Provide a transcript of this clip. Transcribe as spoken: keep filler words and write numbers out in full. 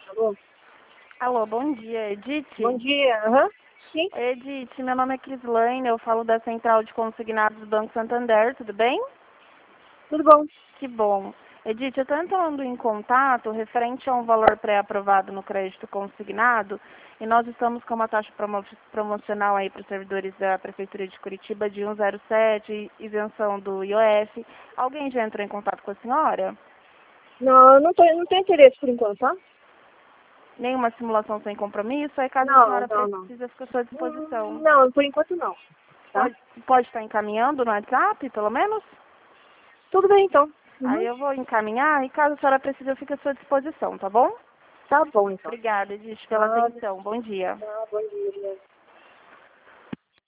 Alô? Alô, bom dia, Edith? Bom dia. Aham. Sim, Edith, meu nome é Crislaine, eu falo da Central de Consignados do Banco Santander, tudo bem? tudo bom. Que bom. Edith, eu estou entrando em contato referente a um valor pré-aprovado no crédito consignado e nós estamos com uma taxa promo promocional aí para os servidores da Prefeitura de Curitiba de um zero sete, isenção do I O F. Alguém já entrou em contato com a senhora? Não, eu não, tô, não tenho interesse por enquanto, tá? Nenhuma simulação sem compromisso, aí caso a Não, senhora não, não. precise, fica à sua Hum, disposição. Não, por enquanto não, tá? Pode, pode estar encaminhando no WhatsApp, pelo menos? Tudo bem, então. Aí Uhum. eu vou encaminhar e caso a senhora precise, eu fico à sua disposição, tá bom? Tá bom, então. Obrigada, Edith, pela Tá, atenção. Bom dia. tá, bom dia.